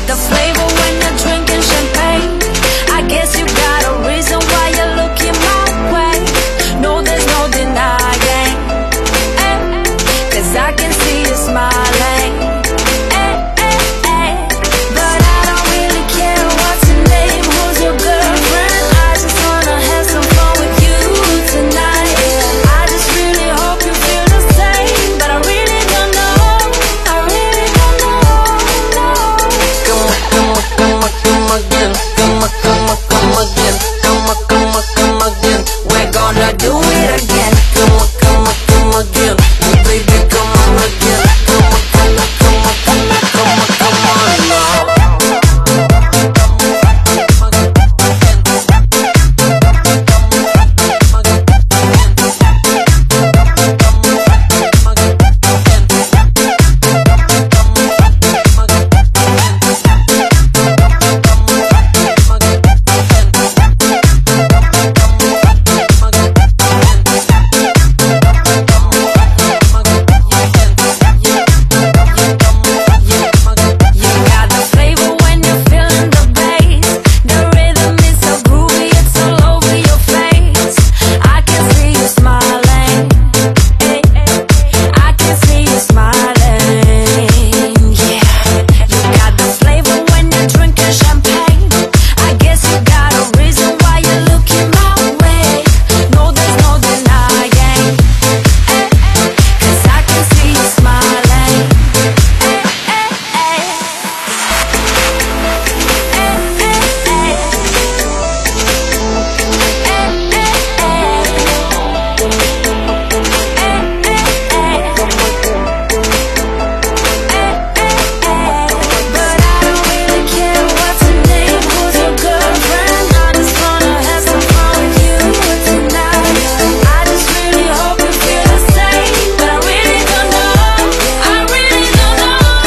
the flavor when you're drinking champagne. I guess you got a reason why you're looking my way. No, there's no denying, 'cause I can see you smiling. But I don't really care what's your name, who's your girlfriend. I just wanna have some fun with you tonight. I just really hope you feel the same, but I really don't know. I really don't know. No. Come again, come again, come again. We're gonna do it again. Come again, baby, come on again. Come on now.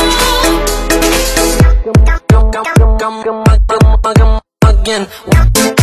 Come again.